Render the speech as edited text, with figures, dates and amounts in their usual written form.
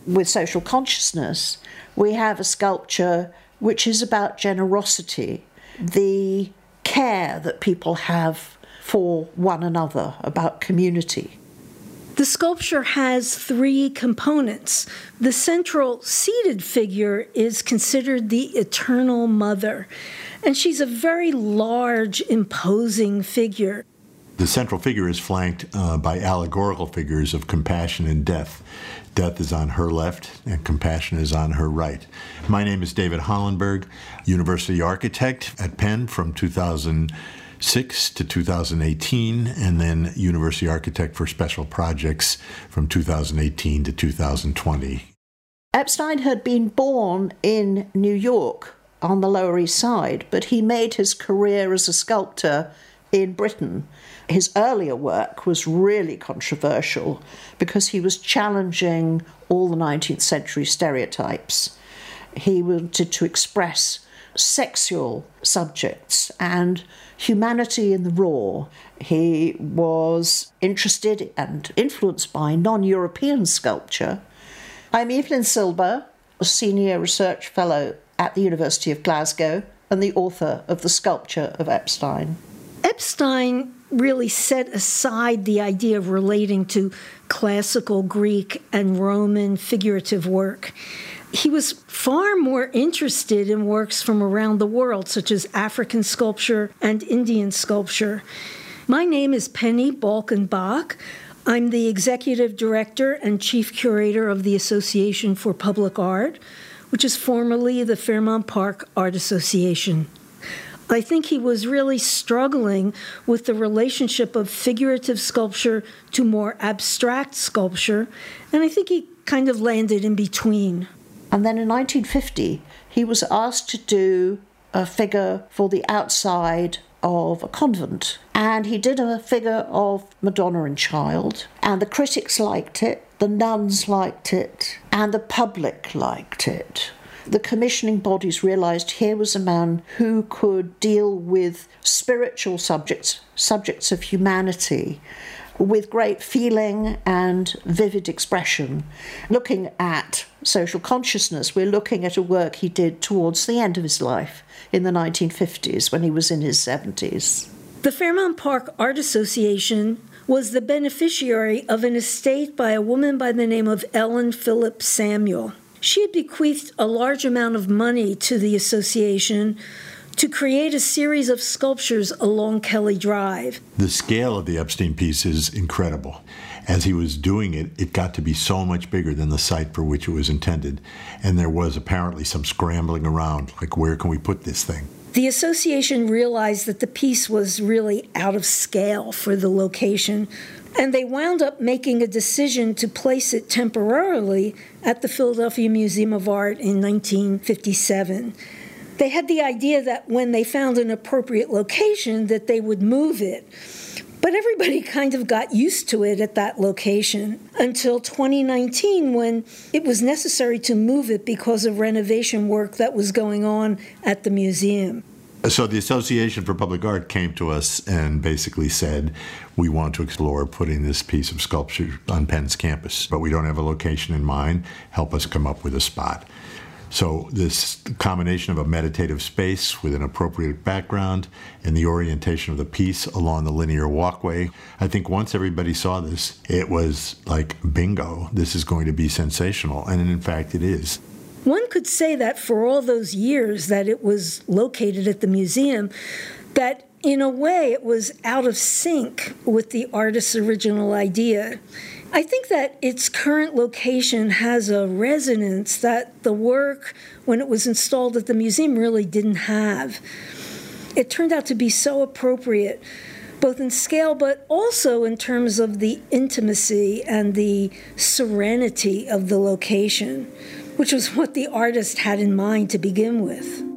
with social consciousness, we have a sculpture which is about generosity, the care that people have for one another, about community. The sculpture has three components. The central seated figure is considered the Eternal Mother, and she's a very large, imposing figure. The central figure is flanked by allegorical figures of compassion and death. Death is on her left and compassion is on her right. My name is David Hollenberg, University architect at Penn from 2006 to 2018, and then University architect for special projects from 2018 to 2020. Epstein had been born in New York on the Lower East Side, but he made his career as a sculptor in Britain. His earlier work was really controversial because he was challenging all the 19th century stereotypes. He wanted to express sexual subjects and humanity in the raw. He was interested and influenced by non-European sculpture. I'm Evelyn Silber, a senior research fellow at the University of Glasgow and the author of The Sculpture of Epstein. Epstein really set aside the idea of relating to classical Greek and Roman figurative work. He was far more interested in works from around the world, such as African sculpture and Indian sculpture. My name is Penny Balkenbach. I'm the executive director and chief curator of the Association for Public Art, which is formerly the Fairmount Park Art Association. I think he was really struggling with the relationship of figurative sculpture to more abstract sculpture, and I think he kind of landed in between. And then in 1950, he was asked to do a figure for the outside of a convent. And he did a figure of Madonna and Child, and the critics liked it, the nuns liked it, and the public liked it. The commissioning bodies realised here was a man who could deal with spiritual subjects of humanity, with great feeling and vivid expression. Looking at social consciousness, we're looking at a work he did towards the end of his life in the 1950s when he was in his 70s. The Fairmount Park Art Association was the beneficiary of an estate by a woman by the name of Ellen Phillips Samuel. She had bequeathed a large amount of money to the association to create a series of sculptures along Kelly Drive. The scale of the Epstein piece is incredible. As he was doing it, it got to be so much bigger than the site for which it was intended. And there was apparently some scrambling around, like, where can we put this thing? The association realized that the piece was really out of scale for the location, and they wound up making a decision to place it temporarily at the Philadelphia Museum of Art in 1957. They had the idea that when they found an appropriate location that they would move it. But everybody kind of got used to it at that location until 2019, when it was necessary to move it because of renovation work that was going on at the museum. So the Association for Public Art came to us and basically said, we want to explore putting this piece of sculpture on Penn's campus, but we don't have a location in mind. Help us come up with a spot. So this combination of a meditative space with an appropriate background and the orientation of the piece along the linear walkway, I think once everybody saw this, it was like, bingo, this is going to be sensational. And in fact, it is. One could say that for all those years that it was located at the museum, that in a way it was out of sync with the artist's original idea. I think that its current location has a resonance that the work, when it was installed at the museum, really didn't have. It turned out to be so appropriate, both in scale, but also in terms of the intimacy and the serenity of the location, which was what the artist had in mind to begin with.